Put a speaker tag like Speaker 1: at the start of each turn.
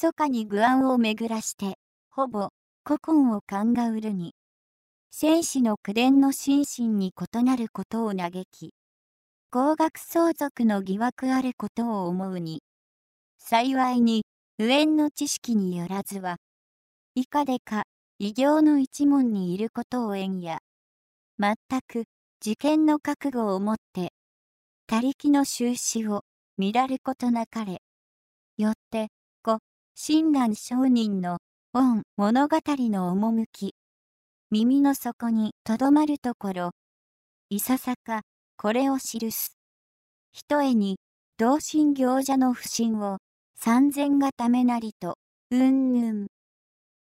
Speaker 1: そかに具案を巡らして、ほぼ、古今を鑑うるに。戦士の口伝の心身に異なることを嘆き、高額相続の疑惑あることを思うに、幸いに、右縁の知識によらずは、以下でか、異形の一門にいることを縁や、全く、事件の覚悟をもって、他力の収支を、見らることなかれ。よって、親鸞上人の、御物語の趣、耳の底にとどまるところ、いささか、これを記す。ひとえに、同心行者の不信を、三千がためなりと、うんぬん。